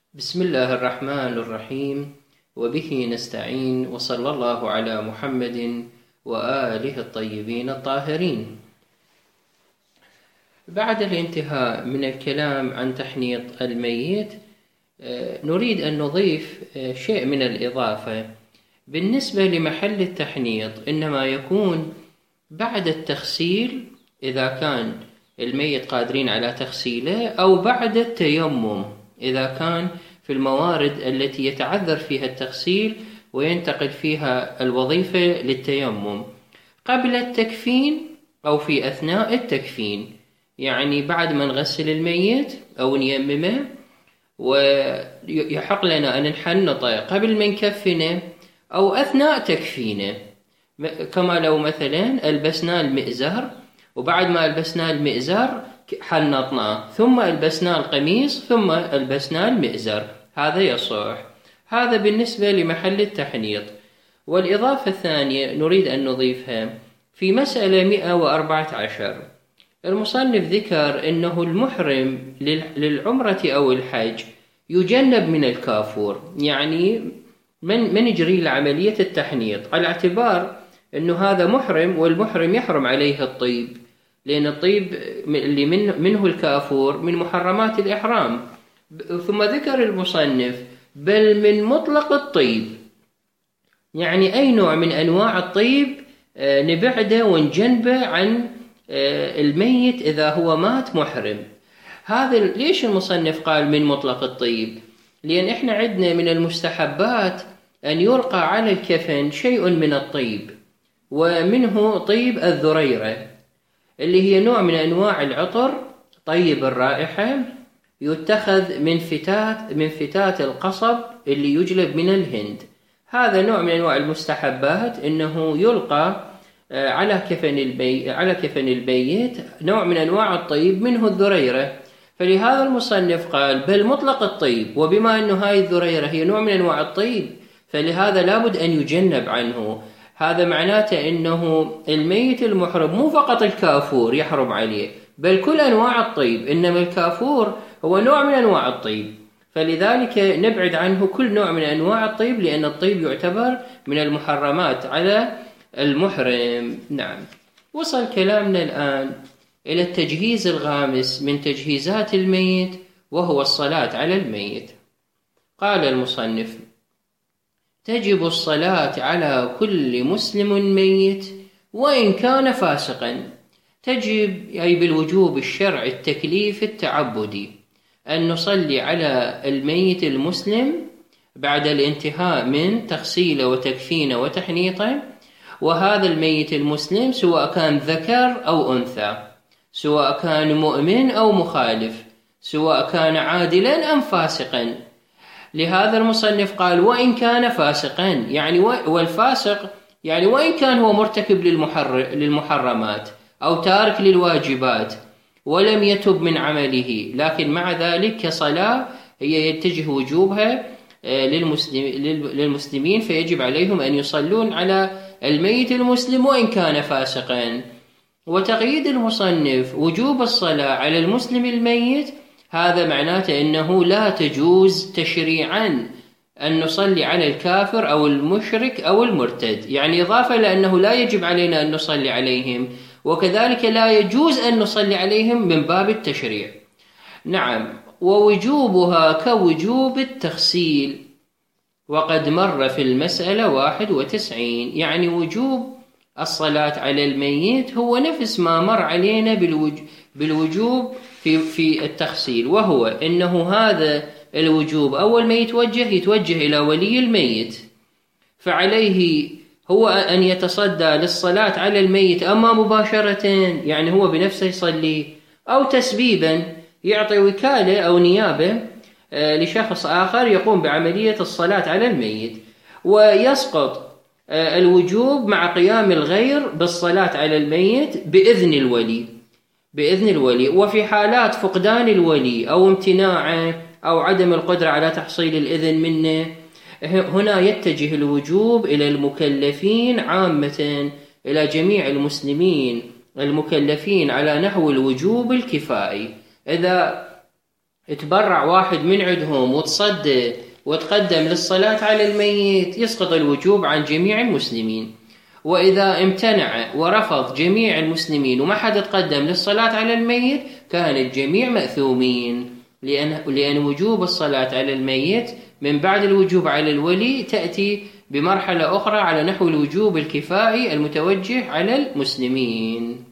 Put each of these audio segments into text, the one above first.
بسم الله الرحمن الرحيم، وبه نستعين، وصلى الله على محمد وآله الطيبين الطاهرين. بعد الانتهاء من الكلام عن تحنيط الميت، نريد أن نضيف شيء من الإضافة بالنسبة لمحل التحنيط. إنما يكون بعد التغسيل إذا كان الميت قادرين على تغسيله، أو بعد التيمم إذا كان في الموارد التي يتعذر فيها التغسيل وينتقل فيها الوظيفة للتيمم، قبل التكفين أو في أثناء التكفين. يعني بعد ما نغسل الميت أو نيممه، ويحق لنا أن نحنطه قبل ما نكفنه أو أثناء تكفينه، كما لو مثلا ألبسنا المئزر، وبعد ما ألبسنا المئزر حنطناه، ثم ألبسنا القميص، ثم ألبسنا المئزر، هذا يصح. هذا بالنسبة لمحل التحنيط. والإضافة الثانية نريد أن نضيفها في مسألة 114. المصنف ذكر أنه المحرم للعمرة أو الحج يجنب من الكافور، يعني من يجري لعملية التحنيط، على اعتبار أنه هذا محرم، والمحرم يحرم عليه الطيب، لأن الطيب اللي منه الكافور من محرمات الإحرام. ثم ذكر المصنف بل من مطلق الطيب، يعني أي نوع من أنواع الطيب نبعده ونجنبه عن الميت إذا هو مات محرم. هذا ليش المصنف قال من مطلق الطيب؟ لأن إحنا عندنا من المستحبات أن يلقى على الكفن شيء من الطيب، ومنه طيب الذريرة، اللي هي نوع من أنواع العطر طيب الرائحة، يتخذ من فتات القصب اللي يجلب من الهند. هذا نوع من أنواع المستحبات، إنه يلقى على كفن البيت نوع من أنواع الطيب منه الذريرة. فلهذا المصنف قال بل مطلق الطيب، وبما أنه هاي الذريرة هي نوع من أنواع الطيب، فلهذا لابد أن يجنب عنه. هذا معناته أنه الميت المحرم مو فقط الكافور يحرم عليه، بل كل أنواع الطيب، إنما الكافور هو نوع من أنواع الطيب، فلذلك نبعد عنه كل نوع من أنواع الطيب، لأن الطيب يعتبر من المحرمات على المحرم. نعم. وصل كلامنا الآن إلى التجهيز الغامس من تجهيزات الميت، وهو الصلاة على الميت. قال المصنف: تجب الصلاة على كل مسلم ميت وإن كان فاسقا. تجب أي بالوجوب الشرع التكليف التعبدي أن نصلي على الميت المسلم بعد الانتهاء من تغسيله وتكفينه وتحنيطه. وهذا الميت المسلم سواء كان ذكر أو أنثى، سواء كان مؤمن أو مخالف، سواء كان عادلا أم فاسقا. لهذا المصنف قال وإن كان فاسقا، يعني والفاسق يعني وإن كان هو مرتكب للمحرمات أو تارك للواجبات ولم يتب من عمله، لكن مع ذلك كصلاة هي يتجه وجوبها للمسلمين، فيجب عليهم أن يصلون على الميت المسلم وإن كان فاسقا. وتقييد المصنف وجوب الصلاة على المسلم الميت، هذا معناته أنه لا تجوز تشريعا أن نصلي على الكافر أو المشرك أو المرتد، يعني إضافة لأنه لا يجب علينا أن نصلي عليهم، وكذلك لا يجوز أن نصلي عليهم من باب التشريع. نعم. ووجوبها كوجوب التغسيل، وقد مر في المسألة 91. يعني وجوب الصلاة على الميت هو نفس ما مر علينا بالوجوب في التغسيل، وهو إنه هذا الوجوب أول ما يتوجه إلى ولي الميت، فعليه هو أن يتصدى للصلاة على الميت، أما مباشرة يعني هو بنفسه يصلي، أو تسبيبا يعطي وكالة أو نيابة لشخص آخر يقوم بعملية الصلاة على الميت. ويسقط الوجوب مع قيام الغير بالصلاة على الميت بإذن الولي. وفي حالات فقدان الولي أو امتناعه أو عدم القدرة على تحصيل الإذن منه، هنا يتجه الوجوب إلى المكلفين عامة، إلى جميع المسلمين المكلفين على نحو الوجوب الكفائي. تبرع واحد من عندهم وتصدى وتقدم للصلاة على الميت يسقط الوجوب عن جميع المسلمين. وإذا امتنع ورفض جميع المسلمين وما حد تقدم للصلاة على الميت كان الجميع مأثومين، لأن وجوب الصلاة على الميت من بعد الوجوب على الولي تأتي بمرحلة أخرى على نحو الوجوب الكفائي المتوجه على المسلمين.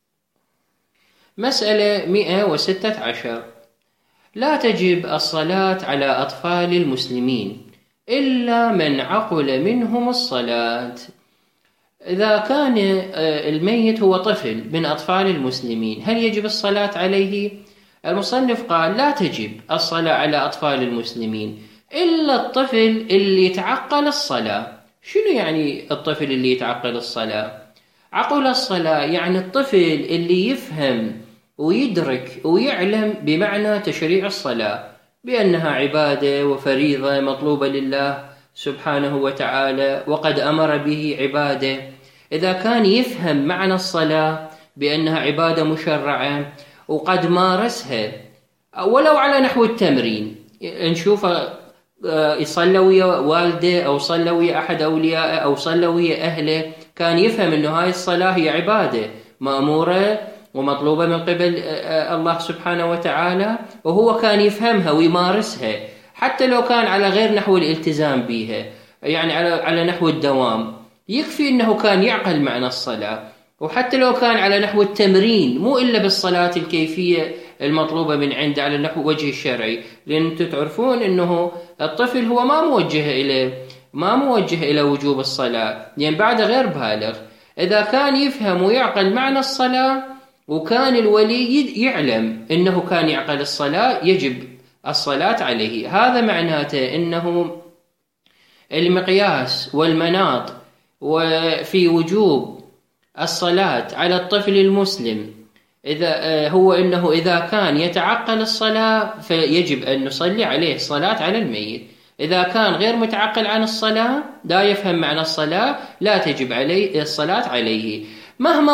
مسألة 116. لا تجب الصلاة على أطفال المسلمين إلا من عقل منهم الصلاة. إذا كان الميت هو طفل من أطفال المسلمين هل يجب الصلاة عليه؟ المصنف قال لا تجب الصلاة على أطفال المسلمين إلا الطفل اللي يتعقل الصلاة. شنو يعني الطفل اللي يتعقل الصلاة؟ عقل الصلاة يعني الطفل اللي يفهم ويدرك ويعلم بمعنى تشريع الصلاة بأنها عبادة وفريضة مطلوبة لله سبحانه وتعالى وقد أمر به عباده. إذا كان يفهم معنى الصلاة بأنها عبادة مشرعة وقد مارسها ولو على نحو التمرين، نشوفه يصلى ويا والده أو صلى ويا أحد أوليائه أو صلى ويا أهله، كان يفهم أنه هاي الصلاة هي عبادة مأمورة ومطلوبة من قبل الله سبحانه وتعالى، وهو كان يفهمها ويمارسها حتى لو كان على غير نحو الالتزام بها، يعني على نحو الدوام. يكفي أنه كان يعقل معنى الصلاة، وحتى لو كان على نحو التمرين مو إلا بالصلاة الكيفية المطلوبة من عنده على نحو وجه الشرعي، لأن أنتم تعرفون أنه الطفل هو ما موجه إلى وجوب الصلاة، يعني بعد غير بالغ. إذا كان يفهم ويعقل معنى الصلاة وكان الولي يعلم أنه كان يعقل الصلاة يجب الصلاة عليه. هذا معناته أنه المقياس والمناط وفي وجوب الصلاة على الطفل المسلم أنه إذا كان يتعقل الصلاة فيجب أن نصلي عليه الصلاة على الميت. إذا كان غير متعقل عن الصلاة لا يفهم معنى الصلاة لا تجب عليه الصلاة عليه مهما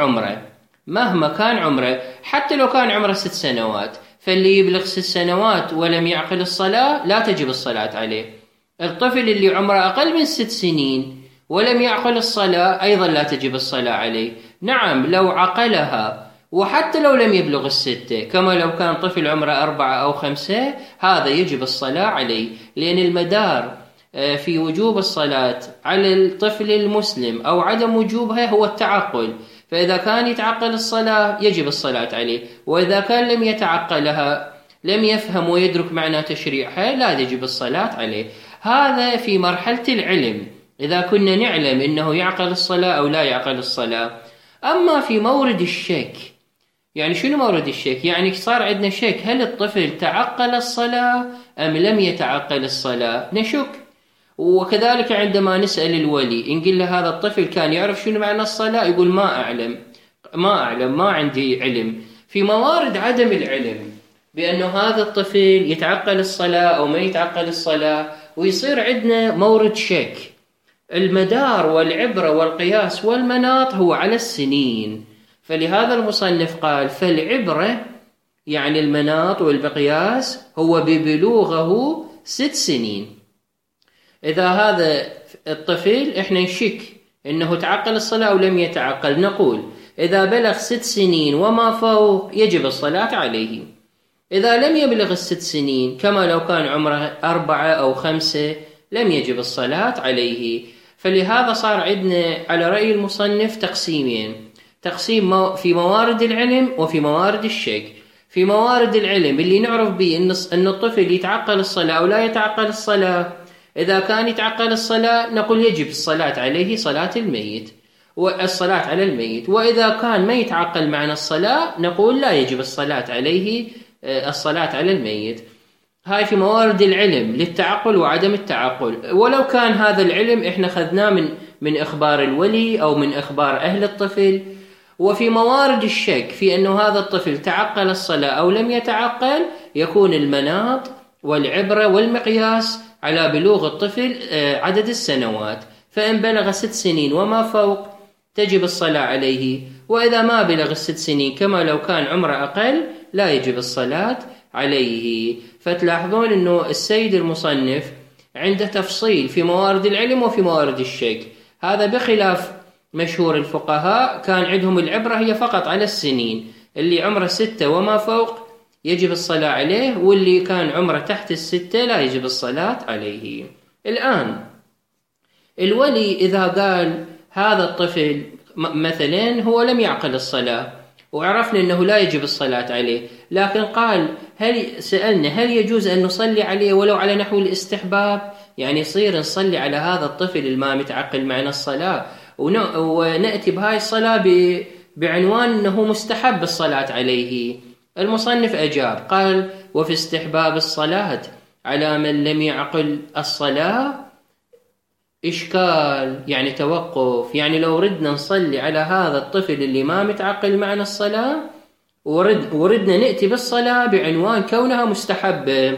كان عمره، حتى لو كان عمره 6 سنوات. فاللي يبلغ 6 سنوات ولم يعقل الصلاة لا تجب الصلاة عليه. الطفل اللي عمره أقل من 6 سنين ولم يعقل الصلاة أيضا لا تجب الصلاة عليه. نعم لو عقلها وحتى لو لم يبلغ 6، كما لو كان طفل عمره 4 أو 5 هذا يجب الصلاة عليه، لأن المدار في وجوب الصلاة على الطفل المسلم أو عدم وجوبها هو التعقل. فإذا كان يتعقل الصلاة يجب الصلاة عليه، وإذا كان لم يتعقلها لم يفهم ويدرك معنى تشريعها لا يجب الصلاة عليه. هذا في مرحلة العلم إذا كنا نعلم إنه يعقل الصلاة أو لا يعقل الصلاة. أما في مورد الشك، يعني شنو مورد الشك؟ يعني صار عندنا شك هل الطفل تعقل الصلاة أم لم يتعقل الصلاة، نشك. وكذلك عندما نسأل الولي نقول له هذا الطفل كان يعرف شنو معنى الصلاة، يقول ما أعلم ما عندي علم. في موارد عدم العلم بأنه هذا الطفل يتعقل الصلاة أو ما يتعقل الصلاة ويصير عندنا مورد شك. المدار والعبرة والقياس والمناط هو على السنين، فلهذا المصنف قال فالعبرة يعني المناط والمقياس هو ببلوغه 6 سنين. إذا هذا الطفل إحنا نشك إنه تعقل الصلاة أو لم يتعقل، نقول إذا بلغ 6 سنين وما فوق يجب الصلاة عليه. إذا لم يبلغ 6 سنين كما لو كان عمره 4 أو 5 لم يجب الصلاة عليه. فلهذا صار عندنا على رأي المصنف تقسيمين، تقسيم في موارد العلم وفي موارد الشك. في موارد العلم اللي نعرف به أن الطفل يتعقل الصلاة أو لا يتعقل الصلاة، إذا كان يتعقل الصلاة نقول يجب الصلاة عليه صلاة الميت والصلاة على الميت، وإذا كان ما يتعقل معنى الصلاة نقول لا يجب الصلاة عليه الصلاة على الميت. هاي في موارد العلم للتعقل وعدم التعقل، ولو كان هذا العلم إحنا خذناه من إخبار الولي أو من إخبار أهل الطفل. وفي موارد الشك في أنه هذا الطفل تعقل الصلاة أو لم يتعقل يكون المناط والعبرة والمقياس على بلوغ الطفل عدد السنوات، فإن بلغ 6 سنين وما فوق تجب الصلاة عليه، وإذا ما بلغ 6 سنين كما لو كان عمره أقل لا يجب الصلاة عليه. فتلاحظون أنه السيد المصنف عنده تفصيل في موارد العلم وفي موارد الشك، هذا بخلاف مشهور الفقهاء كان عندهم العبرة هي فقط على السنين، اللي عمره 6 وما فوق يجب الصلاة عليه، واللي كان عمره تحت 6 لا يجب الصلاة عليه. الآن الولي إذا قال هذا الطفل مثلا هو لم يعقل الصلاة وعرفنا أنه لا يجب الصلاة عليه، لكن قال سألنا هل يجوز أن نصلي عليه ولو على نحو الاستحباب، يعني يصير نصلي على هذا الطفل الما متعقل معنا الصلاة ونأتي بهاي الصلاة بعنوان أنه مستحب الصلاة عليه. المصنف أجاب قال وفي استحباب الصلاة على من لم يعقل الصلاة إشكال، يعني توقف، يعني لو ردنا نصلي على هذا الطفل اللي ما متعقل معنا الصلاة وردنا نأتي بالصلاة بعنوان كونها مستحبة،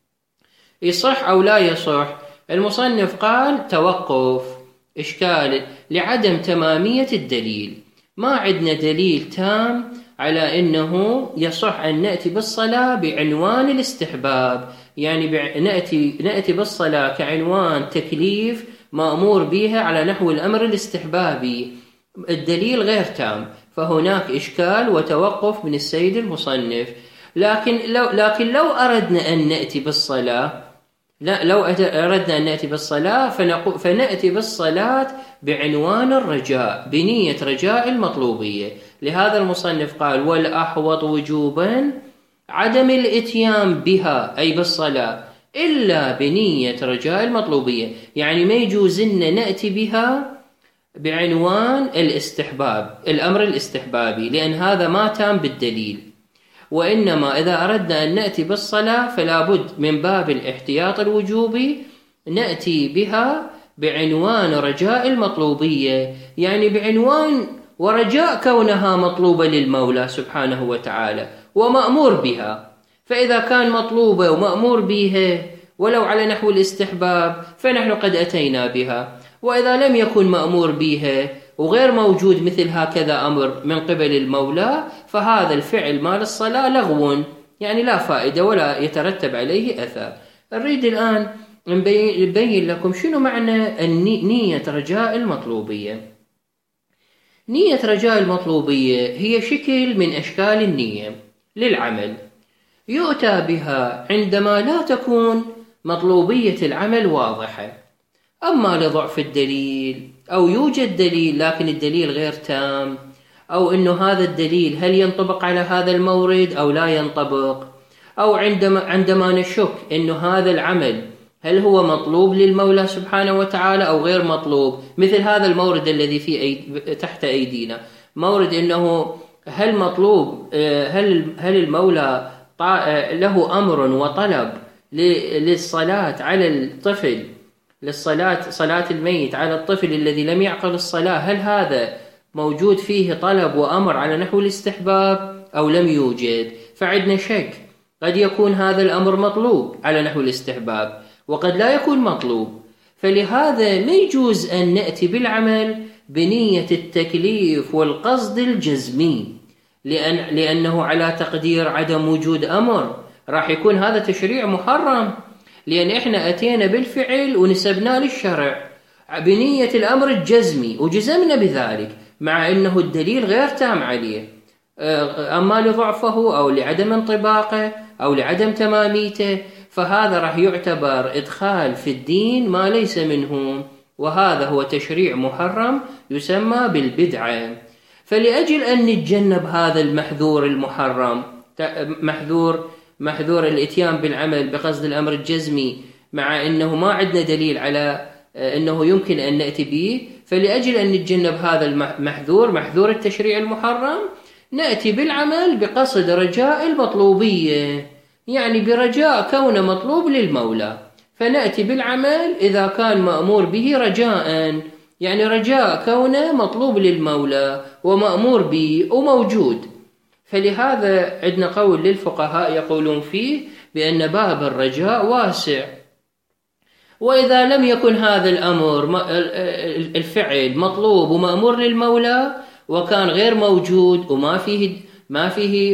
يصح أو لا يصح؟ المصنف قال توقف، إشكال لعدم تمامية الدليل، ما عندنا دليل تام على أنه يصح أن نأتي بالصلاة بعنوان الاستحباب، يعني نأتي بالصلاة كعنوان تكليف مأمور بها على نحو الأمر الاستحبابي، الدليل غير تام، فهناك إشكال وتوقف من السيد المصنف. لكن لو أردنا أن نأتي بالصلاة لو أردنا أن نأتي بالصلاة فنأتي بالصلاة بعنوان الرجاء بنية رجاء المطلوبية. لهذا المصنف قال والأحوط وجوبا عدم الإتيان بها أي بالصلاة إلا بنية رجاء المطلوبية، يعني ما يجوز لنا نأتي بها بعنوان الاستحباب الأمر الاستحبابي، لأن هذا ما تام بالدليل، وإنما إذا أردنا أن نأتي بالصلاة فلا بد من باب الاحتياط الوجوبي نأتي بها بعنوان رجاء المطلوبية، يعني بعنوان ورجاء كونها مطلوبة للمولى سبحانه وتعالى ومأمور بها. فإذا كان مطلوبة ومأمور بها ولو على نحو الاستحباب فنحن قد أتينا بها، وإذا لم يكن مأمور بها وغير موجود مثل هكذا أمر من قبل المولى فهذا الفعل مال الصلاة لغو، يعني لا فائدة ولا يترتب عليه أثر. نريد الآن نبين لكم شنو معنى نية رجاء المطلوبية. نية رجاء المطلوبية هي شكل من أشكال النية للعمل يؤتى بها عندما لا تكون مطلوبية العمل واضحة، أما لضعف الدليل أو يوجد دليل لكن الدليل غير تام، أو أنه هذا الدليل هل ينطبق على هذا المورد أو لا ينطبق، أو عندما نشك أنه هذا العمل هل هو مطلوب للمولى سبحانه وتعالى أو غير مطلوب، مثل هذا المورد الذي تحت أيدينا، مورد أنه هل مطلوب هل المولى له أمر وطلب للصلاة على الطفل، صلاة الميت على الطفل الذي لم يعقل الصلاة، هل هذا موجود فيه طلب وأمر على نحو الاستحباب أو لم يوجد؟ فعندنا شك، قد يكون هذا الأمر مطلوب على نحو الاستحباب وقد لا يكون مطلوب، فلهذا ما يجوز أن نأتي بالعمل بنية التكليف والقصد الجزمي، لأنه على تقدير عدم وجود أمر راح يكون هذا تشريع محرم، لأن إحنا أتينا بالفعل ونسبنا للشرع بنية الأمر الجزمي وجزمنا بذلك مع أنه الدليل غير تام عليه، أما لضعفه أو لعدم انطباقه أو لعدم تماميته، فهذا راح يعتبر إدخال في الدين ما ليس منه، وهذا هو تشريع محرم يسمى بالبدعة. فلأجل أن نتجنب هذا المحذور المحرم، محذور الاتيان بالعمل بقصد الأمر الجزمي مع أنه ما عندنا دليل على أنه يمكن أن نأتي به، فلأجل أن نتجنب هذا محذور التشريع المحرم نأتي بالعمل بقصد رجاء المطلوبية، يعني برجاء كونه مطلوب للمولى، فنأتي بالعمل إذا كان مأمور به رجاء، يعني رجاء كونه مطلوب للمولى ومأمور به وموجود. فلهذا عندنا قول للفقهاء يقولون فيه بأن باب الرجاء واسع، وإذا لم يكن هذا الأمر الفعل مطلوب ومأمور للمولى وكان غير موجود وما فيه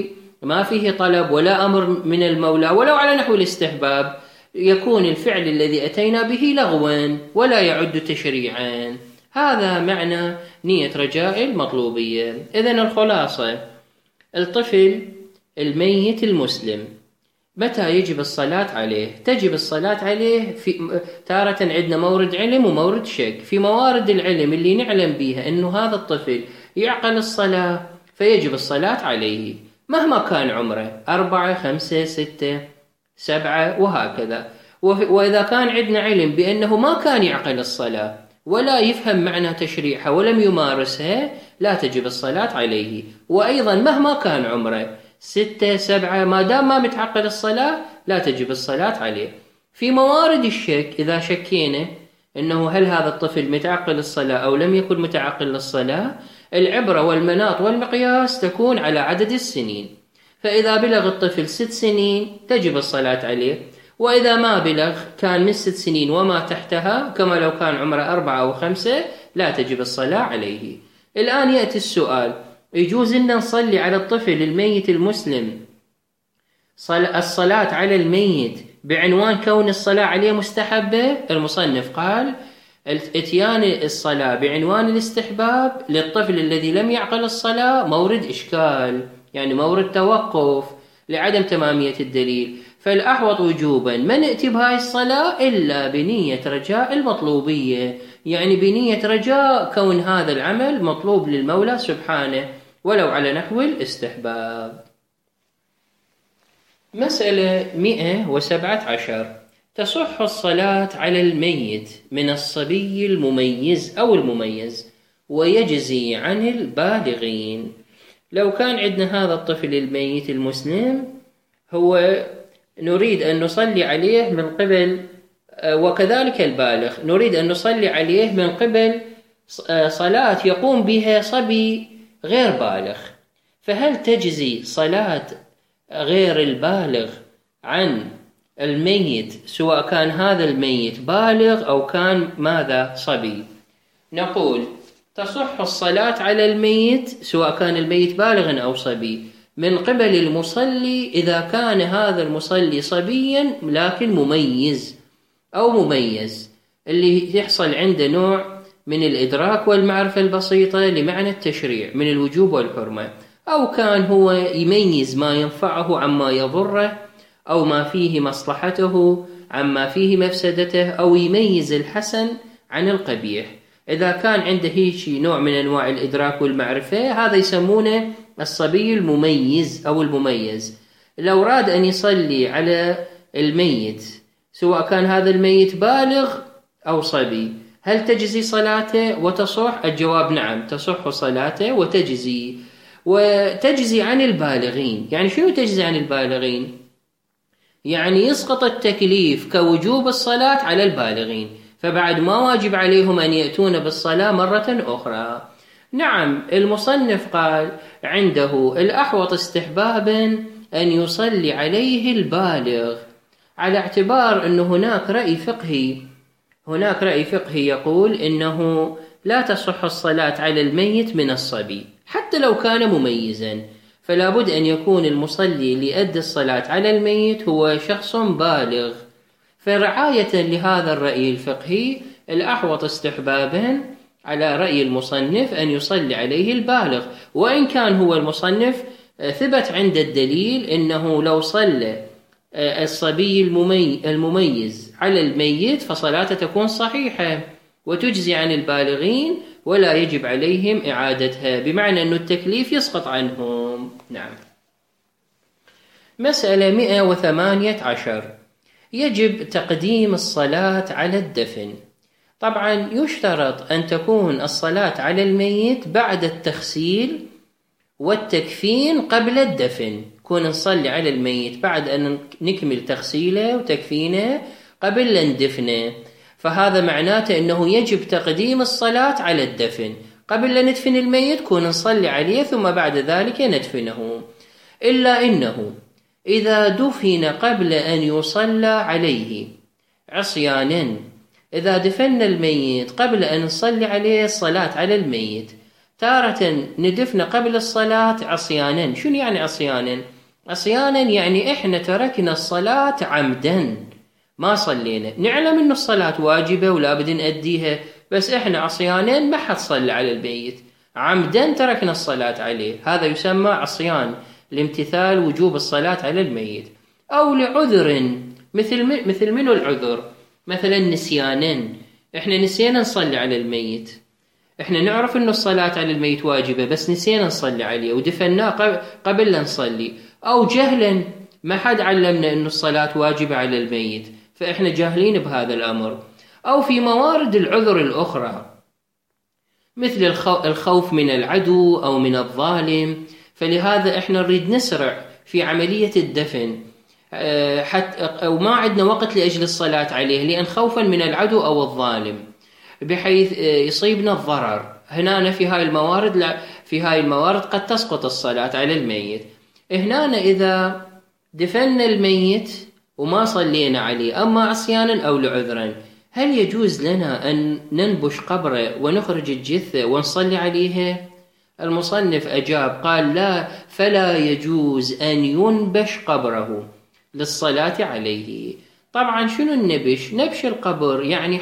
ما فيه طلب ولا أمر من المولى ولو على نحو الاستحباب، يكون الفعل الذي أتينا به لغوا ولا يعد تشريعا. هذا معنى نية رجاء المطلوبية. إذن الخلاصة، الطفل الميت المسلم متى يجب الصلاة عليه؟ تجب الصلاة عليه في تارة عندنا مورد علم ومورد شك. في موارد العلم اللي نعلم بيها أنه هذا الطفل يعقل الصلاة فيجب الصلاة عليه مهما كان عمره، 4 5 6 7 وهكذا. وإذا كان عندنا علم بأنه ما كان يعقل الصلاة ولا يفهم معنى تشريعها ولم يمارسها، لا تجب الصلاة عليه. وأيضا مهما كان عمره 6 7 ما دام ما متعقل الصلاة لا تجب الصلاة عليه. في موارد الشك، إذا شكينا أنه هل هذا الطفل متعقل الصلاة أو لم يكن متعقل للصلاة، العبرة والمناط والمقياس تكون على عدد السنين. فإذا بلغ الطفل 6 سنين تجب الصلاة عليه، وإذا ما بلغ كان من 6 سنين وما تحتها كما لو كان عمره 4 أو 5 لا تجب الصلاة عليه. الآن يأتي السؤال، يجوز أن نصلي على الطفل الميت المسلم الصلاة على الميت بعنوان كون الصلاة عليه مستحبة؟ المصنف قال اتيان الصلاة بعنوان الاستحباب للطفل الذي لم يعقل الصلاة مورد إشكال، يعني مورد توقف لعدم تمامية الدليل. فالأحوط وجوبا ما نأتي بهاي الصلاة إلا بنية رجاء المطلوبية، يعني بنية رجاء كون هذا العمل مطلوب للمولى سبحانه ولو على نحو الاستحباب. مسألة 117، تصح الصلاة على الميت من الصبي المميز أو المميز ويجزي عن البالغين. لو كان عندنا هذا الطفل الميت المسلم هو نريد أن نصلي عليه من قبل، وكذلك البالغ نريد أن نصلي عليه من قبل صلاة يقوم بها صبي غير بالغ، فهل تجزي صلاة غير البالغ عن الميت سواء كان هذا الميت بالغ أو كان ماذا صبي؟ نقول تصح الصلاة على الميت سواء كان الميت بالغا أو صبي من قبل المصلي إذا كان هذا المصلي صبيا لكن مميز أو مميز، اللي يحصل عنده نوع من الإدراك والمعرفة البسيطة لمعنى التشريع من الوجوب والحرمة، أو كان هو يميز ما ينفعه عما يضره أو ما فيه مصلحته عما فيه مفسدته، أو يميز الحسن عن القبيح. إذا كان عنده هيك نوع من أنواع الإدراك والمعرفة هذا يسمونه الصبي المميز أو المميز. لو راد أن يصلي على الميت سواء كان هذا الميت بالغ أو صبي هل تجزي صلاته وتصح؟ الجواب نعم، تصح صلاته وتجزي. وتجزي عن البالغين، يعني شنو تجزي عن البالغين؟ يعني يسقط التكليف كوجوب الصلاة على البالغين، فبعد ما واجب عليهم أن يأتون بالصلاة مرة أخرى. نعم، المصنف قال عنده الأحوط استحبابا أن يصلي عليه البالغ، على اعتبار أن هناك رأي فقهي يقول إنه لا تصح الصلاة على الميت من الصبي حتى لو كان مميزا، فلا بد أن يكون المصلي ليؤدي الصلاة على الميت هو شخص بالغ. فرعاية لهذا الرأي الفقهي الأحوط استحبابا على رأي المصنف أن يصلي عليه البالغ، وإن كان هو المصنف ثبت عند الدليل إنه لو صلى الصبي المميز على الميت فصلاته تكون صحيحة وتجزي عن البالغين ولا يجب عليهم إعادتها، بمعنى أن التكليف يسقط عنهم. نعم. مسألة 118، يجب تقديم الصلاة على الدفن. طبعا يشترط أن تكون الصلاة على الميت بعد التغسيل والتكفين قبل الدفن، كون نصلي على الميت بعد أن نكمل تغسيله وتكفينه قبل أن ندفنه، فهذا معناته أنه يجب تقديم الصلاة على الدفن قبل أن ندفن الميت، كون نصلي عليه ثم بعد ذلك ندفنه. إلا إنه إذا دفن قبل أن يصلى عليه عصيانا، إذا دفن الميت قبل أن نصلي عليه الصلاة على الميت، تارة ندفن قبل الصلاة عصيانا. شنو يعني عصيانا؟ عصيانا يعني إحنا تركنا الصلاة عمدا، ما صلينا، نعلم إنه الصلاة واجبة ولا بد نأديها، بس إحنا عصيانا ما حد صلى على الميت، عمدا تركنا الصلاة عليه، هذا يسمى عصيان لامتثال وجوب الصلاة على الميت. أو لعذر، مثل منه العذر، مثلا نسيانا، إحنا نسينا نصلي على الميت، إحنا نعرف إنه الصلاة على الميت واجبة بس نسينا نصلي عليه ودفناه قبل لا نصلي. أو جهلا، ما حد علمنا إنه الصلاة واجبة على الميت فإحنا جاهلين بهذا الأمر. أو في موارد العذر الأخرى مثل الخوف من العدو أو من الظالم، فلهذا إحنا نريد نسرع في عملية الدفن حتى أو ما عندنا وقت لأجل الصلاة عليه، لأن خوفا من العدو أو الظالم بحيث يصيبنا الضرر. هنا في هاي الموارد قد تسقط الصلاة على الميت. هنا إذا دفنا الميت وما صلينا عليه أما عصيانا أو لعذرا، هل يجوز لنا أن ننبش قبره ونخرج الجثة ونصلي عليها؟ المصنف أجاب قال لا، فلا يجوز أن ينبش قبره للصلاة عليه. طبعا شنو النبش؟ نبش القبر يعني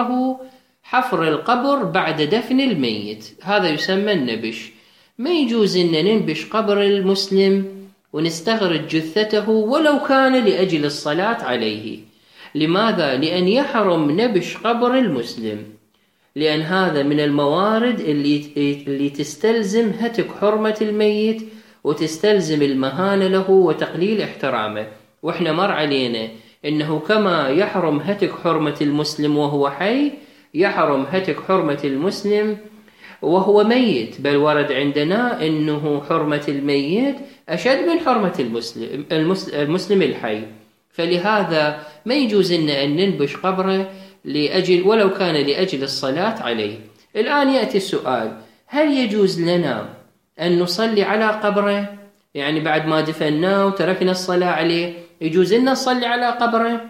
حفر القبر بعد دفن الميت، هذا يسمى النبش. ما يجوز أن ننبش قبر المسلم ونستخرج جثته ولو كان لأجل الصلاة عليه. لماذا؟ لأن يحرم نبش قبر المسلم، لأن هذا من الموارد اللي تستلزم هتك حرمة الميت وتستلزم المهانة له وتقليل احترامه. وإحنا مر علينا إنه كما يحرم هتك حرمة المسلم وهو حي، يحرم هتك حرمة المسلم وهو ميت، بل ورد عندنا إنه حرمة الميت أشد من حرمة المسلم الحي. فلهذا ما يجوز لنا أن ننبش قبره ولو كان لأجل الصلاة عليه. الآن يأتي السؤال، هل يجوز لنا أن نصلي على قبره؟ يعني بعد ما دفناه وتركنا الصلاة عليه يجوز لنا نصلي على قبره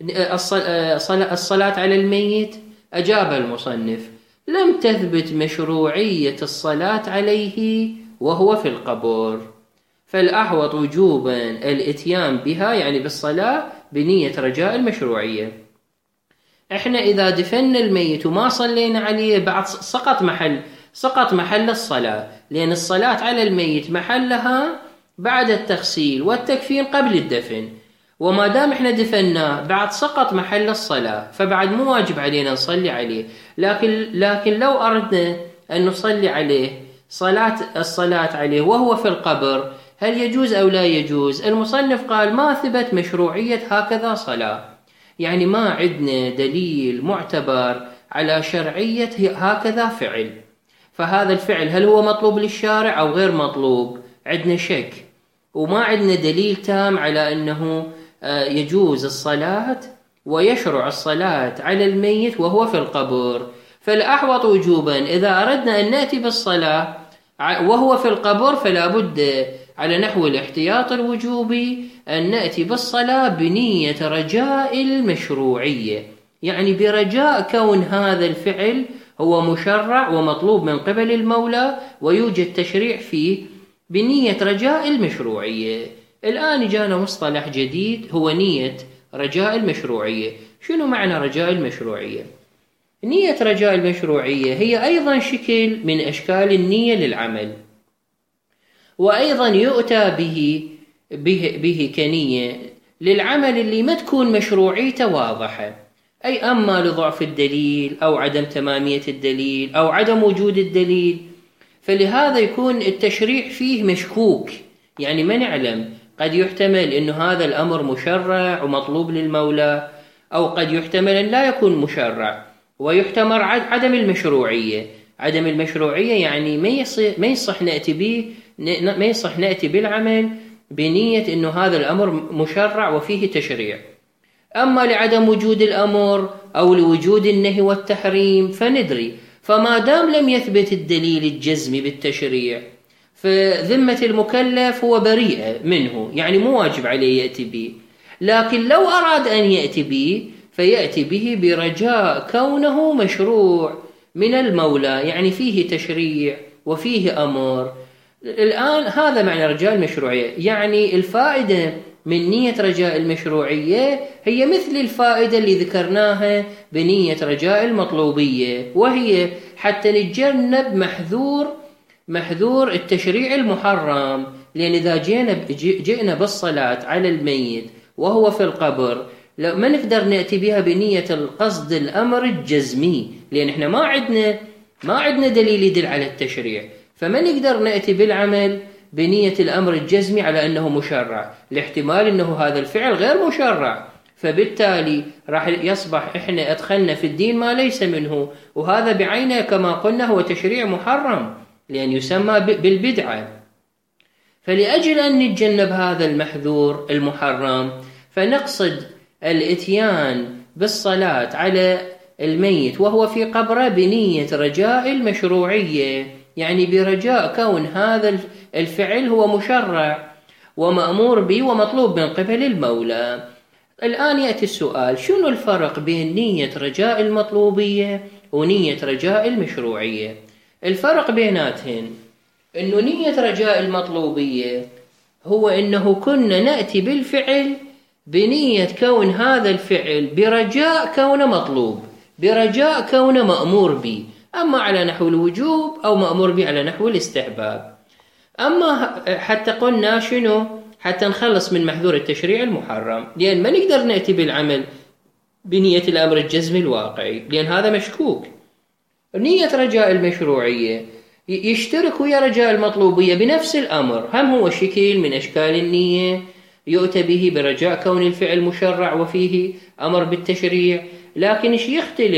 الصلاة على الميت؟ أجاب المصنف لم تثبت مشروعية الصلاة عليه وهو في القبر، فالأحوط وجوبا الاتيان بها يعني بالصلاة بنية رجاء المشروعية. احنا إذا دفن الميت وما صلينا عليه بعد سقط محل الصلاة، لأن الصلاة على الميت محلها بعد التغسيل والتكفين قبل الدفن، وما دام احنا دفناه بعد سقط محل الصلاة فبعد مو واجب علينا نصلي عليه. لكن لو أردنا أن نصلي عليه الصلاة عليه وهو في القبر، هل يجوز أو لا يجوز؟ المصنف قال ما ثبت مشروعية هكذا صلاة، يعني ما عندنا دليل معتبر على شرعية هكذا فعل. فهذا الفعل هل هو مطلوب للشارع أو غير مطلوب؟ عندنا شك، وما عندنا دليل تام على أنه يجوز الصلاة ويشرع الصلاة على الميت وهو في القبر. فالأحوط وجوبا إذا أردنا أن نأتي بالصلاة وهو في القبر فلا بد على نحو الاحتياط الوجوبي أن نأتي بالصلاة بنية رجاء المشروعية، يعني برجاء كون هذا الفعل هو مشرع ومطلوب من قبل المولى ويوجد تشريع فيه بنية رجاء المشروعية. الآن جانا مصطلح جديد هو نية رجاء المشروعية. شنو معنى رجاء المشروعية؟ نية رجاء المشروعية هي أيضا شكل من أشكال النية للعمل، وأيضا يؤتى به كنية للعمل اللي ما تكون مشروعيته واضحة، أي أما لضعف الدليل أو عدم تمامية الدليل أو عدم وجود الدليل، فلهذا يكون التشريع فيه مشكوك، يعني ما نعلم. قد يحتمل أنه هذا الأمر مشرع ومطلوب للمولى، أو قد يحتمل أن لا يكون مشرع ويحتمل عدم المشروعية. عدم المشروعية يعني ما يصح نأتي بالعمل بنية أنه هذا الأمر مشرع وفيه تشريع. أما لعدم وجود الأمر أو لوجود النهي والتحريم فندري، فما دام لم يثبت الدليل الجزمي بالتشريع فذمة المكلف هو بريئة منه، يعني مو واجب عليه يأتي به. لكن لو أراد أن يأتي به فيأتي به برجاء كونه مشروع من المولى، يعني فيه تشريع وفيه أمر، الآن هذا معنى رجاء المشروعية، يعني الفائدة من نية رجاء المشروعية هي مثل الفائدة اللي ذكرناها بنية رجاء المطلوبية، وهي حتى نتجنب محذور التشريع المحرم. لأن إذا جئنا بالصلاة على الميت وهو في القبر ما نقدر نأتي بها بنية القصد الأمر الجزمي، لأن إحنا ما عندنا دليل يدل على التشريع، فما نقدر نأتي بالعمل بنية الأمر الجزمي على أنه مشرع، لاحتمال أنه هذا الفعل غير مشرع، فبالتالي راح يصبح إحنا أدخلنا في الدين ما ليس منه، وهذا بعينه كما قلنا هو تشريع محرم لأن يسمى بالبدعة. فلأجل أن نتجنب هذا المحذور المحرم فنقصد الإتيان بالصلاة على الميت وهو في قبره بنية رجاء المشروعية، يعني برجاء كون هذا الفعل هو مشرع ومأمور به ومطلوب من قبل المولى. الآن يأتي السؤال: شنو الفرق بين نية رجاء المطلوبية ونية رجاء المشروعية؟ الفرق بيناتهن أنه نية رجاء المطلوبية هو أنه كنا نأتي بالفعل بنية كون هذا الفعل برجاء كونه مطلوب، برجاء كونه مأمور به، أما على نحو الوجوب أو مأمور به على نحو الاستحباب. أما حتى قلنا شنو؟ حتى نخلص من محذور التشريع المحرم، لأن ما نقدر نأتي بالعمل بنية الأمر الجزمي الواقعي لأن هذا مشكوك. نية رجاء المشروعية يشترك ويا رجاء المطلوبية بنفس الأمر، هم هو شكل من أشكال النية يؤتى به برجاء كون الفعل مشرع وفيه أمر بالتشريع، لكن إيش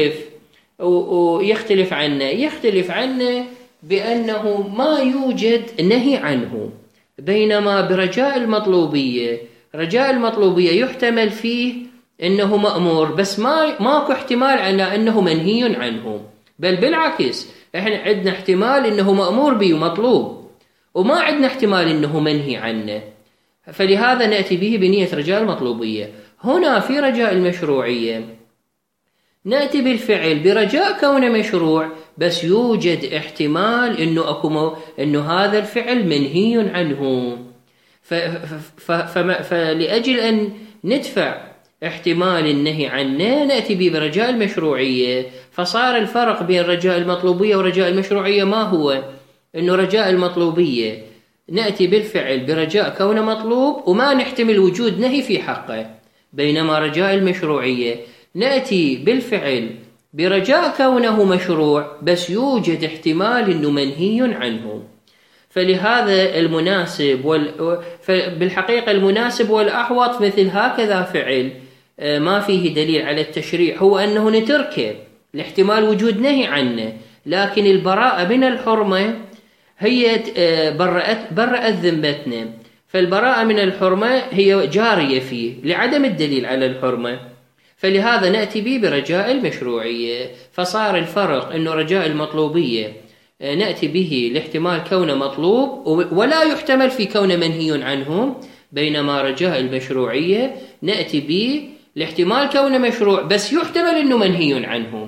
يختلف عنه؟ يختلف عنه بأنه ما يوجد نهي عنه، بينما برجاء المطلوبية رجاء المطلوبية يحتمل فيه أنه مأمور بس ماكو احتمال على أنه منهي عنه، بل بالعكس احنا عندنا احتمال أنه مأمور به ومطلوب وما عندنا احتمال أنه منهي عنه، فلهذا نأتي به بنية رجاء المطلوبية. هنا في رجاء المشروعية نأتي بالفعل برجاء كونه مشروع بس يوجد احتمال أنه هذا الفعل منهي عنه، فلأجل أن ندفع احتمال النهي عنه نأتي به برجاء المشروعية. فصار الفرق بين رجاء المطلوبية ورجاء المشروعية ما هو؟ أنه رجاء المطلوبية نأتي بالفعل برجاء كونه مطلوب وما نحتمل وجود نهي في حقه، بينما رجاء المشروعية نأتي بالفعل برجاء كونه مشروع بس يوجد احتمال أنه منهي عنه. فلهذا بالحقيقة المناسب والأحوط مثل هكذا فعل ما فيه دليل على التشريع هو أنه نتركه لاحتمال وجود نهي عنه، لكن البراءة من الحرمة هي برأت ذمتنا، فالبراءة من الحرمة هي جارية فيه لعدم الدليل على الحرمة، فلهذا نأتي به برجاء المشروعية. فصار الفرق أنه رجاء المطلوبية نأتي به لاحتمال كونه مطلوب ولا يحتمل في كونه منهي عنه، بينما رجاء المشروعية نأتي به لاحتمال كونه مشروع بس يحتمل أنه منهي عنه،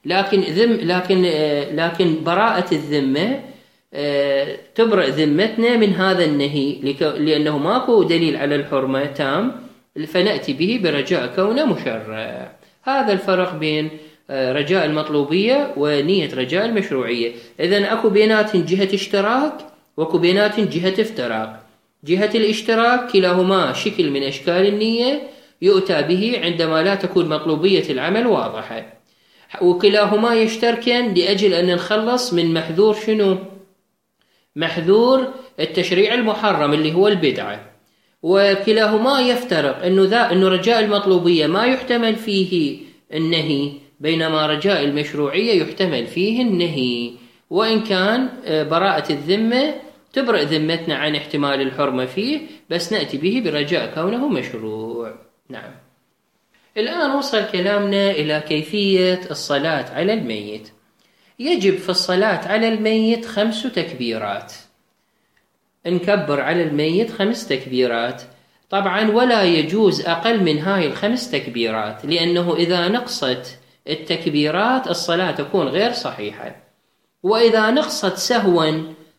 لكن براءة الذمة تبرأ ذمتنا من هذا النهي لأنه ماكو دليل على الحرمة تام، فنأتي به برجاء كونه مشرع. هذا الفرق بين رجاء المطلوبية ونية رجاء المشروعية. إذن أكو بينات جهة اشتراك وأكو بينات جهة افتراق. جهة الاشتراك كلاهما شكل من أشكال النية يؤتى به عندما لا تكون مطلوبية العمل واضحة، وكلاهما يشتركان لأجل أن نخلص من محذور شنو؟ محذور التشريع المحرم اللي هو البدعة. وكلاهما يفترق أنه رجاء المطلوبية ما يحتمل فيه النهي، بينما رجاء المشروعية يحتمل فيه النهي، وإن كان براءة الذمة تبرأ ذمتنا عن احتمال الحرمة فيه بس نأتي به برجاء كونه مشروع. نعم. الآن وصل كلامنا إلى كيفية الصلاة على الميت. يجب في الصلاة على الميت 5 تكبيرات، نكبر على الميت 5 تكبيرات طبعا، ولا يجوز أقل من هاي ال5 تكبيرات، لأنه إذا نقصت التكبيرات الصلاة تكون غير صحيحة، وإذا نقصت سهوا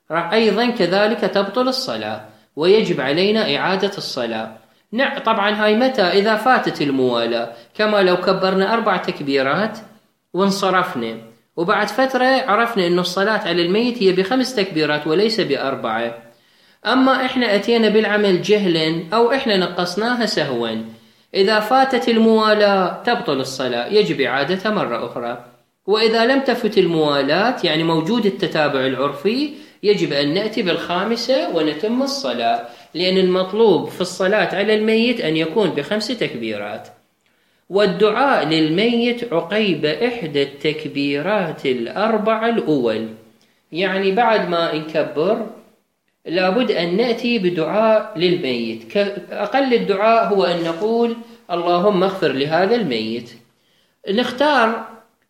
أيضا كذلك تبطل الصلاة ويجب علينا إعادة الصلاة. طبعا هاي متى؟ إذا فاتت الموالاة، كما لو كبرنا 4 تكبيرات وانصرفنا، وبعد فترة عرفنا أن الصلاة على الميت هي ب5 تكبيرات وليس ب4. أما إحنا أتينا بالعمل جهلا أو إحنا نقصناها سهوا، إذا فاتت الموالاة تبطل الصلاة، يجب إعادتها مرة أخرى. وإذا لم تفت الموالاة، يعني موجود التتابع العرفي، يجب أن نأتي ب5 ونتم الصلاة، لأن المطلوب في الصلاة على الميت أن يكون ب5 تكبيرات. والدعاء للميت عقيب إحدى التكبيرات ال4 الأول، يعني بعد ما نكبر لابد أن نأتي بدعاء للميت. أقل الدعاء هو أن نقول اللهم اغفر لهذا الميت. نختار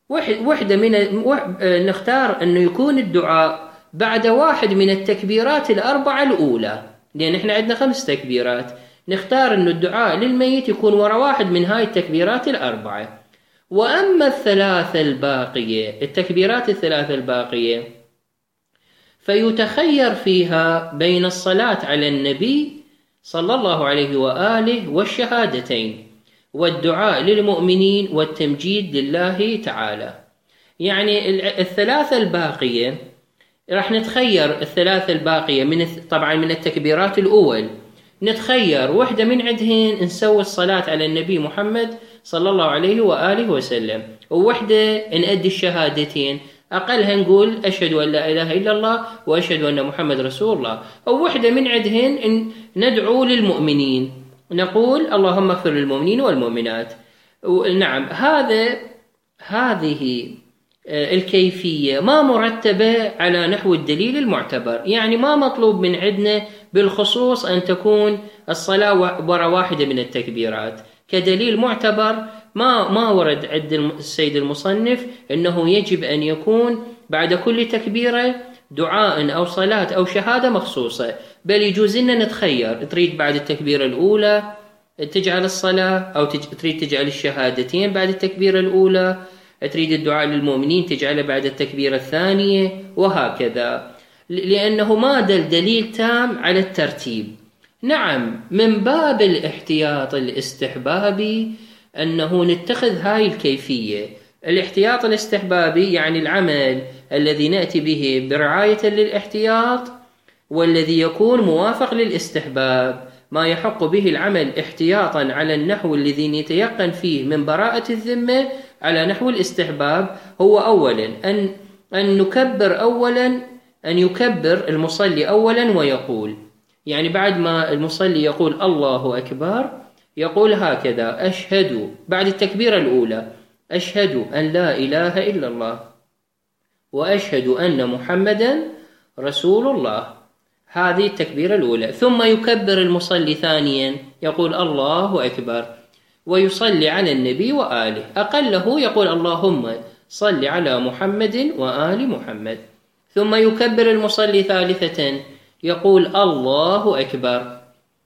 نختار أنه يكون الدعاء بعد 1 من التكبيرات ال4 الأولى، لأن إحنا عندنا 5 تكبيرات. نختار أن الدعاء للميت يكون وراء 1 من هاي التكبيرات ال4. وأما التكبيرات ال3 الباقية فيتخير فيها بين الصلاة على النبي صلى الله عليه وآله والشهادتين والدعاء للمؤمنين والتمجيد لله تعالى. يعني ال3 الباقية راح نتخير ال3 الباقية طبعا من التكبيرات الأول، نتخير وحدة من عندهن نسوي الصلاة على النبي محمد صلى الله عليه وآله وسلم، ووحدة نأدي الشهادتين، أقلها نقول أشهد أن لا إله إلا الله وأشهد أن محمد رسول الله. أو وحدة من عندهن ندعو للمؤمنين، نقول اللهم اغفر للمؤمنين والمؤمنات. نعم، هذه الكيفية ما مرتبة على نحو الدليل المعتبر، يعني ما مطلوب من عندنا بالخصوص أن تكون الصلاة وراء 1 من التكبيرات كدليل معتبر. ما ورد عند السيد المصنف أنه يجب أن يكون بعد كل تكبيرة دعاء أو صلاة أو شهادة مخصوصة، بل يجوز لنا نتخير، تريد بعد التكبيرة الأولى تجعل الصلاة، أو تريد تجعل الشهادتين بعد التكبيرة الأولى، تريد الدعاء للمؤمنين تجعله بعد التكبيرة الثانية، وهكذا، لأنه ما دليل تام على الترتيب. نعم، من باب الاحتياط الاستحبابي أنه نتخذ هاي الكيفية. الاحتياط الاستحبابي يعني العمل الذي نأتي به برعاية للاحتياط والذي يكون موافق للاستحباب، ما يحق به العمل احتياطا على النحو الذي نتيقن فيه من براءة الذمة على نحو الاستحباب، هو أولا أن يكبر المصلي أولا ويقول، يعني بعد ما المصلي يقول الله أكبر يقول هكذا: أشهد، بعد التكبيرة الأولى، أشهد أن لا إله إلا الله وأشهد أن محمدا رسول الله. هذه التكبيرة الأولى. ثم يكبر المصلي ثانيا يقول الله أكبر ويصلي على النبي وآله، أقله يقول اللهم صل على محمد وآل محمد. ثم يكبر المصلي ثالثة يقول الله أكبر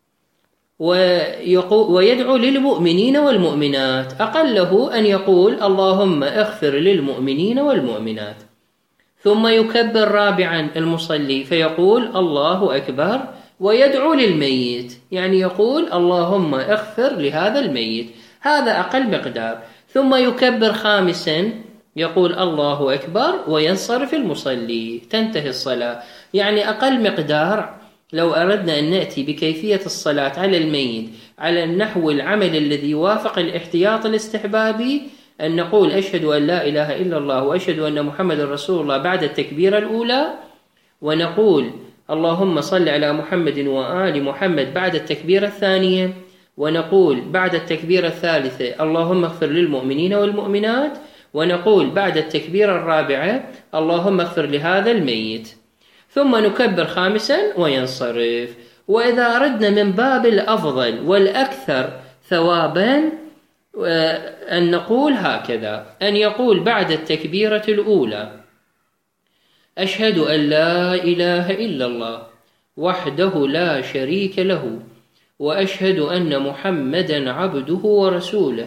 ويدعو للمؤمنين والمؤمنات، أقله أن يقول اللهم اغفر للمؤمنين والمؤمنات. ثم يكبر رابعا المصلي فيقول الله أكبر ويدعو للميت، يعني يقول اللهم اغفر لهذا الميت، هذا أقل مقدار. ثم يكبر خامسا يقول الله أكبر وينصرف المصلي، تنتهي الصلاة. يعني أقل مقدار لو أردنا أن نأتي بكيفية الصلاة على الميت على النحو العمل الذي يوافق الاحتياط الاستحبابي، أن نقول أشهد أن لا إله إلا الله وأشهد أن محمد رسول الله بعد التكبيرة الأولى، ونقول اللهم صل على محمد وآل محمد بعد التكبيرة الثانية، ونقول بعد التكبيرة الثالثة اللهم اغفر للمؤمنين والمؤمنات، ونقول بعد التكبيرة الرابعة اللهم اغفر لهذا الميت. ثم نكبر خامسا وينصرف. وإذا أردنا من باب الأفضل والأكثر ثوابا أن نقول هكذا: أن يقول بعد التكبيرة الأولى أشهد أن لا إله إلا الله وحده لا شريك له وأشهد أن محمدا عبده ورسوله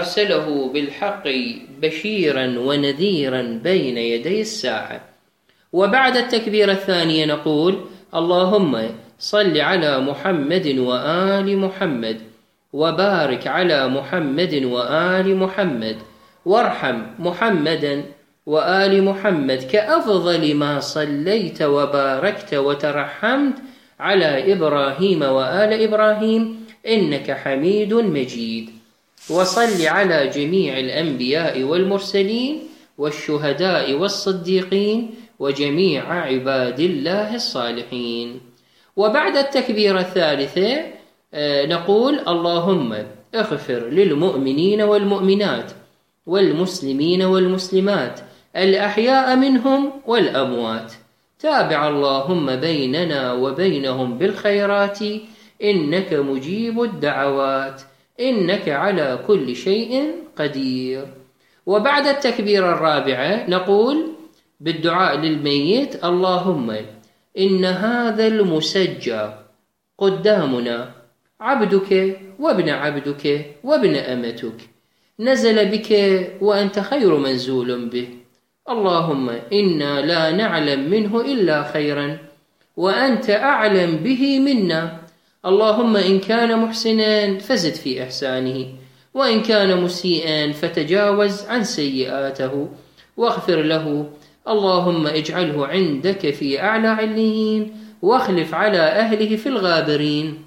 أرسله بالحق بشيرا ونذيرا بين يدي الساعة. وبعد التكبيرة الثانية نقول اللهم صل على محمد وآل محمد وبارك على محمد وآل محمد وارحم محمدا وآل محمد كأفضل ما صليت وباركت وترحمت على إبراهيم وآل إبراهيم إنك حميد مجيد. وصل على جميع الأنبياء والمرسلين والشهداء والصديقين وجميع عباد الله الصالحين. وبعد التكبيرة الثالثة نقول اللهم اغفر للمؤمنين والمؤمنات والمسلمين والمسلمات الأحياء منهم والأموات، تابع اللهم بيننا وبينهم بالخيرات إنك مجيب الدعوات إنك على كل شيء قدير. وبعد التكبيرة الرابعة نقول بالدعاء للميت اللهم إن هذا المسجى قدامنا عبدك وابن عبدك وابن أمتك نزل بك وأنت خير منزول به، اللهم إنا لا نعلم منه إلا خيرا وأنت أعلم به منا، اللهم إن كان محسنا فزد في إحسانه وإن كان مسيئا فتجاوز عن سيئاته واغفر له، اللهم اجعله عندك في أعلى عليين واخلف على أهله في الغابرين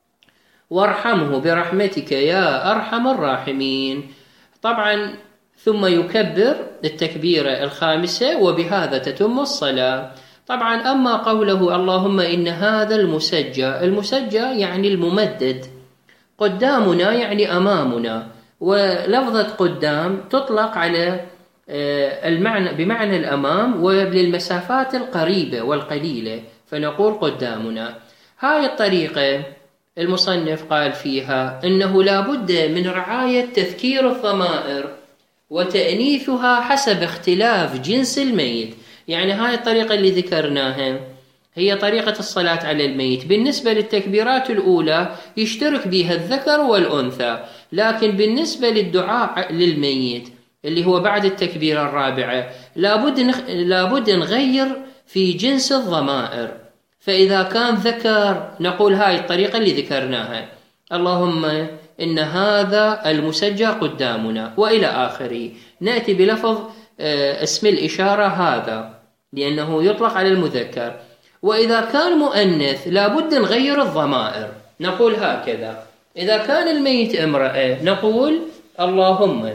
وارحمه برحمتك يا أرحم الراحمين. طبعا ثم يكبر التكبيرة الخامسة وبهذا تتم الصلاة. طبعا أما قوله اللهم إن هذا المسجى يعني الممدد، قدامنا يعني أمامنا، ولفظة قدام تطلق على المعنى بمعنى الأمام وللمسافات القريبة والقليلة، فنقول قدامنا. هاي الطريقة المصنف قال فيها إنه لا بد من رعاية تذكير الضمائر وتأنيثها حسب اختلاف جنس الميت. يعني هاي الطريقة اللي ذكرناها هي طريقة الصلاة على الميت. بالنسبة للتكبيرات الأولى يشترك بها الذكر والأنثى، لكن بالنسبة للدعاء للميت اللي هو بعد التكبيرة الرابعة لابد نغير في جنس الضمائر. فإذا كان ذكر نقول هاي الطريقة اللي ذكرناها، اللهم إن هذا المسجى قدامنا وإلى آخره. نأتي بلفظ اسم الإشارة هذا لأنه يطلق على المذكر. وإذا كان مؤنث لابد نغير الضمائر، نقول هكذا. إذا كان الميت امرأة نقول اللهم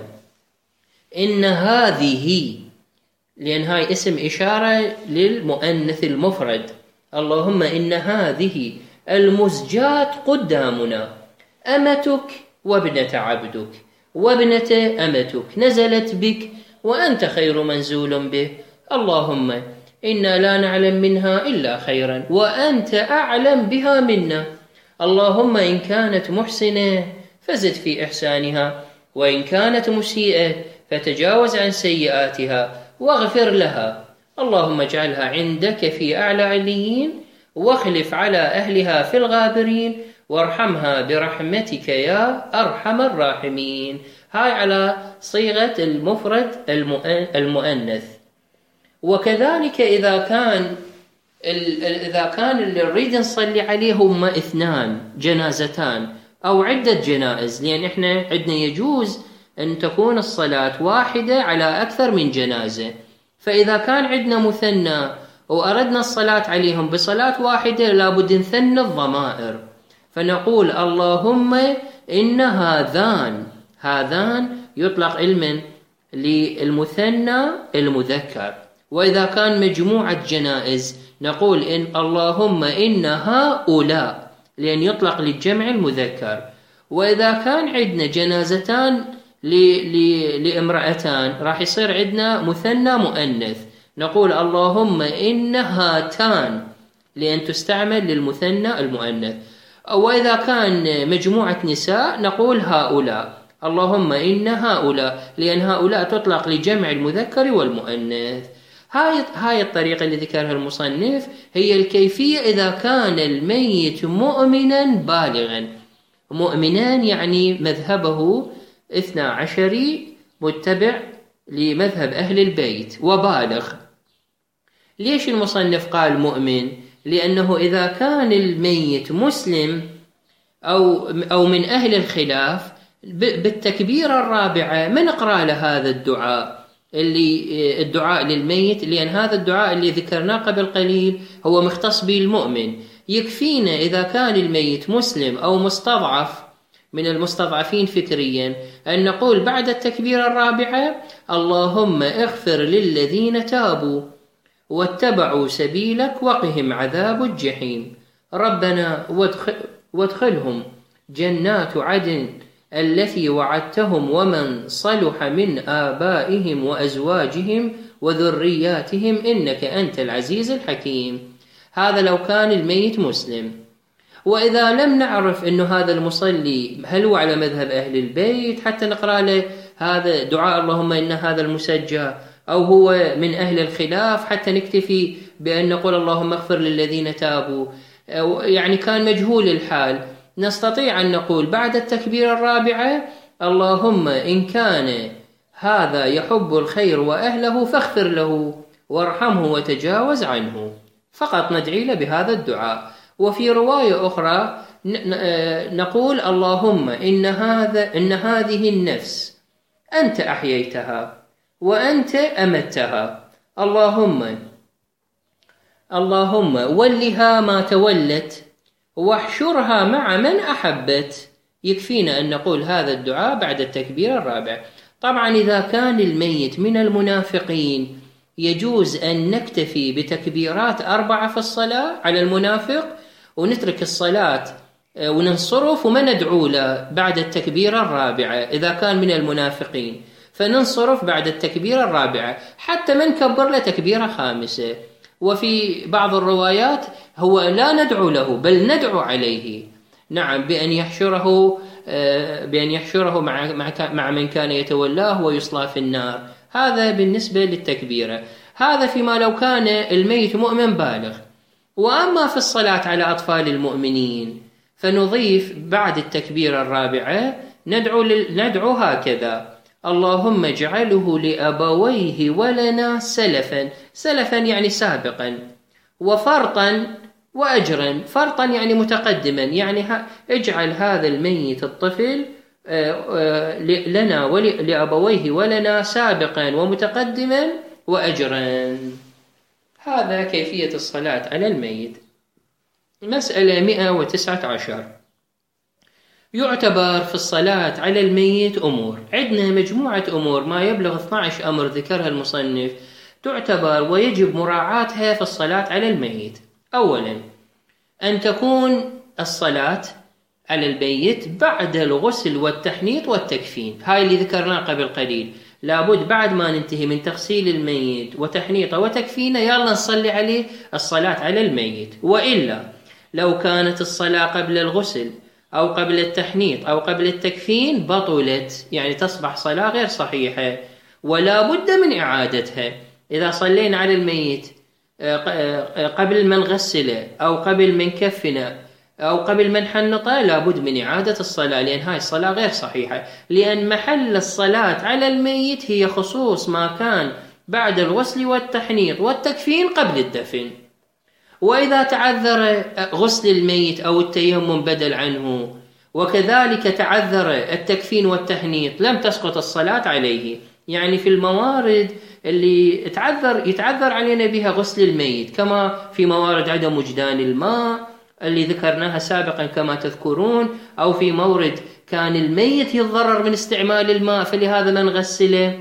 إن هذه، لأن هاي اسم إشارة للمؤنث المفرد، اللهم إن هذه المزجاة قدامنا أمتك وابنة عبدك وابنة أمتك نزلت بك وأنت خير منزول به، اللهم إنا لا نعلم منها إلا خيرا وأنت أعلم بها منا، اللهم إن كانت محسنة فزد في إحسانها وإن كانت مسيئة فتجاوز عن سيئاتها واغفر لها، اللهم اجعلها عندك في أعلى عليين واخلف على أهلها في الغابرين وارحمها برحمتك يا أرحم الراحمين. هاي على صيغة المفرد المؤنث. وكذلك إذا كان اللي نريد نصلي عليه هم اثنان، جنازتان أو عدة جنائز، لأن إحنا عندنا يجوز أن تكون الصلاة واحدة على أكثر من جنازة. فإذا كان عندنا مثنى وأردنا الصلاة عليهم بصلاة واحدة لابد نثنى الضمائر، فنقول اللهم إن هذان يطلق علما للمثنى المذكر. وإذا كان مجموعة جنائز نقول إن اللهم إن هؤلاء، لأن يطلق للجمع المذكر. وإذا كان عندنا جنازتان لامرأتان راح يصير عندنا مثنى مؤنث، نقول اللهم إن هاتان، لأن تستعمل للمثنى المؤنث. وإذا كان مجموعة نساء نقول هؤلاء، اللهم إن هؤلاء، لأن هؤلاء تطلق لجمع المذكر والمؤنث. هاي الطريقة اللي ذكرها المصنف هي الكيفية إذا كان الميت مؤمنا بالغا. مؤمنا يعني مذهبه 12 متبع لمذهب أهل البيت وبالغ. ليش المصنف قال مؤمن؟ لأنه إذا كان الميت مسلم أو من أهل الخلاف بالتكبيرة الرابعة ما نقرأ له هذا الدعاء، الدعاء للميت، لأن هذا الدعاء اللي ذكرناه قبل قليل هو مختص بالمؤمن. يكفينا إذا كان الميت مسلم أو مستضعف من المستضعفين فكريا أن نقول بعد التكبيرة الرابعة: اللهم اغفر للذين تابوا واتبعوا سبيلك وقهم عذاب الجحيم، ربنا وادخلهم جنات عدن التي وعدتهم ومن صلح من آبائهم وأزواجهم وذرياتهم إنك أنت العزيز الحكيم. هذا لو كان الميت مسلم. وإذا لم نعرف أنه هذا المصلي هل هو على مذهب أهل البيت حتى نقرأ له هذا دعاء اللهم إن هذا المسجى، أو هو من أهل الخلاف حتى نكتفي بأن نقول اللهم اغفر للذين تابوا، يعني كان مجهول الحال، نستطيع أن نقول بعد التكبيرة الرابعة: اللهم إن كان هذا يحب الخير وأهله فاغفر له وارحمه وتجاوز عنه، فقط ندعي له بهذا الدعاء. وفي رواية أخرى نقول: اللهم إن هذه النفس أنت أحييتها وأنت أمتها، اللهم ولها ما تولت واحشرها مع من أحبت. يكفينا أن نقول هذا الدعاء بعد التكبير الرابع. طبعا إذا كان الميت من المنافقين يجوز أن نكتفي بتكبيرات 4 في الصلاة على المنافق ونترك الصلاة وننصرف وما ندعو له بعد التكبيرة الرابعة. إذا كان من المنافقين فننصرف بعد التكبيرة الرابعة حتى من كبر له تكبيرة 5. وفي بعض الروايات هو لا ندعو له بل ندعو عليه، نعم، بأن يحشره مع من كان يتولاه ويصلى في النار. هذا بالنسبة للتكبيرة. هذا فيما لو كان الميت مؤمن بالغ. وأما في الصلاة على أطفال المؤمنين فنضيف بعد التكبيرة الرابعة ندعو هكذا: اللهم اجعله لأبويه ولنا سلفا يعني سابقا، وفرطا وأجرا. فرطا يعني متقدما، يعني اجعل هذا الميت الطفل لنا ولأبويه ولنا سابقا ومتقدما وأجرا. هذا كيفية الصلاة على الميت. مسألة 119: يعتبر في الصلاة على الميت أمور. عندنا مجموعة أمور ما يبلغ 12 أمر ذكرها المصنف تعتبر ويجب مراعاتها في الصلاة على الميت. أولا، أن تكون الصلاة على الميت بعد الغسل والتحنيط والتكفين. هاي اللي ذكرناه قبل قليل، لابد بعد ما ننتهي من تغسيل الميت وتحنيطه وتكفينه يلا نصلي عليه الصلاة على الميت. وإلا لو كانت الصلاة قبل الغسل أو قبل التحنيط أو قبل التكفين بطلت، يعني تصبح صلاة غير صحيحة ولا بد من إعادتها. إذا صلينا على الميت قبل ما نغسله أو قبل ما نكفنه أو قبل ما نحنطه لابد من إعادة الصلاة، لأن هاي الصلاة غير صحيحة، لأن محل الصلاة على الميت هي خصوص ما كان بعد الغسل والتحنيط والتكفين قبل الدفن. وإذا تعذر غسل الميت أو التيمم بدل عنه وكذلك تعذر التكفين والتحنيط لم تسقط الصلاة عليه. يعني في الموارد اللي يتعذر علينا بها غسل الميت، كما في موارد عدم وجدان الماء اللي ذكرناها سابقا كما تذكرون، أو في مورد كان الميت يتضرر من استعمال الماء فلهذا ما نغسله،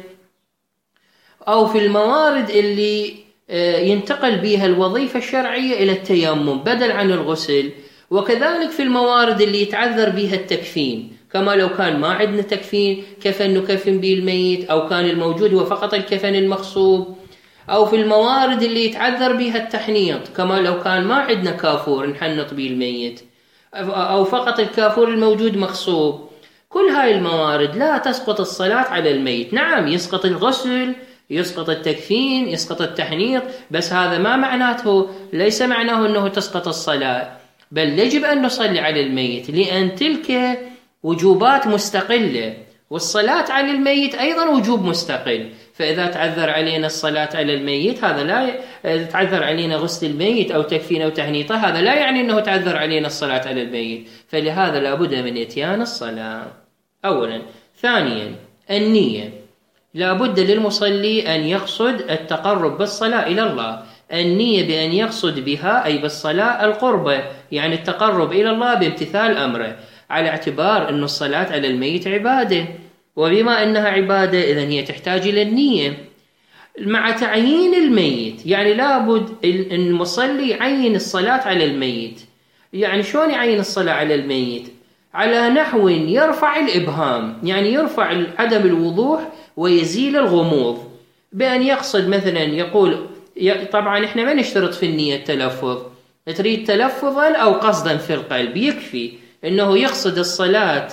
أو في الموارد اللي ينتقل بها الوظيفة الشرعية إلى التيمم بدل عن الغسل، وكذلك في الموارد اللي يتعذر بها التكفين، كما لو كان ما عندنا تكفين كفن نكفن به الميت أو كان الموجود هو فقط الكفن المخصوب، أو في الموارد اللي يتعذر بها التحنيط كما لو كان ما عندنا كافور نحنط به الميت أو فقط الكافور الموجود مخصوب. كل هاي الموارد لا تسقط الصلاة على الميت. نعم، يسقط الغسل، يسقط التكفين، يسقط التحنيط، بس هذا ما معناته، ليس معناه أنه تسقط الصلاة، بل يجب أن نصلي على الميت، لأن تلك وجوبات مستقلة، والصلاة على الميت أيضا وجوب مستقل. فإذا تعذر علينا الصلاة على الميت هذا لا تعذر علينا غسل الميت أو تكفين أو تهنيطه، هذا لا يعني أنه تعذر علينا الصلاة على الميت، فلهذا لابد من إتيان الصلاة أولا. ثانيا النية، لابد للمصلي أن يقصد التقرب بالصلاة إلى الله، النية بأن يقصد بها أي بالصلاة القربة، يعني التقرب إلى الله بامتثال أمره، على اعتبار أن الصلاة على الميت عبادة، وبما أنها عبادة إذن هي تحتاج إلى النية مع تعيين الميت. يعني لابد المصلي يعين الصلاة على الميت. يعني شلون يعين الصلاة على الميت؟ على نحو يرفع الإبهام، يعني يرفع عدم الوضوح ويزيل الغموض، بأن يقصد مثلا يقول، طبعا احنا ما نشترط في النية التلفظ، تريد تلفظا أو قصدا في القلب يكفي أنه يقصد الصلاة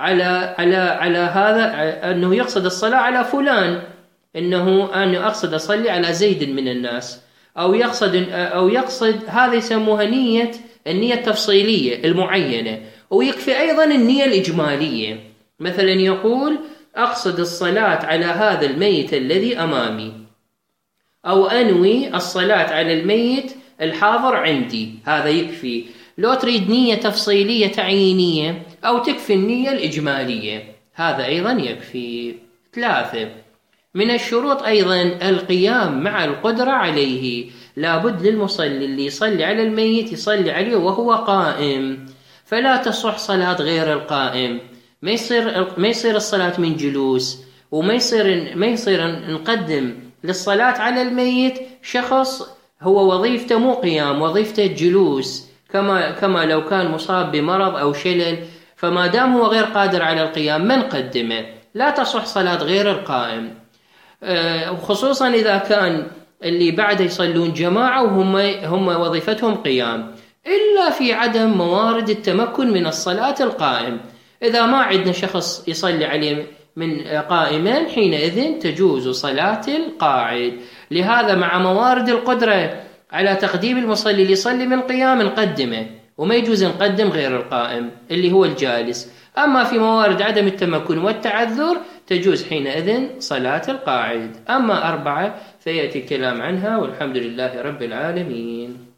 على هذا، أنه يقصد الصلاة على فلان، أنه أقصد أصلي على زيد من الناس، أو يقصد هذا يسموها النية التفصيلية المعينة. ويكفي أيضا النية الإجمالية، مثلا يقول أقصد الصلاة على هذا الميت الذي أمامي، أو أنوي الصلاة على الميت الحاضر عندي، هذا يكفي. لو تريد نية تفصيلية تعيينية أو تكفي النية الإجمالية، هذا أيضا يكفي. 3 من الشروط أيضا القيام مع القدرة عليه، لابد للمصلي اللي يصلي على الميت يصلي عليه وهو قائم، فلا تصح صلاة غير القائم. ما يصير الصلاة من جلوس، وما يصير نقدم للصلاة على الميت شخص هو وظيفته مو قيام، وظيفته جلوس، كما لو كان مصاب بمرض أو شلل، فما دام هو غير قادر على القيام ما نقدمه. لا تصح صلاة غير القائم، وخصوصا إذا كان اللي بعده يصلون جماعة وهم وظيفتهم قيام، إلا في عدم موارد التمكن من الصلاة القائم. إذا ما عندنا شخص يصلي عليه من قائمين، حينئذ تجوز صلاة القاعد. لهذا مع موارد القدرة على تقديم المصلي اللي يصلي من قيام نقدمه، وما يجوز نقدم غير القائم اللي هو الجالس. أما في موارد عدم التمكن والتعذر تجوز حينئذ صلاة القاعد. أما 4 فيأتي الكلام عنها، والحمد لله رب العالمين.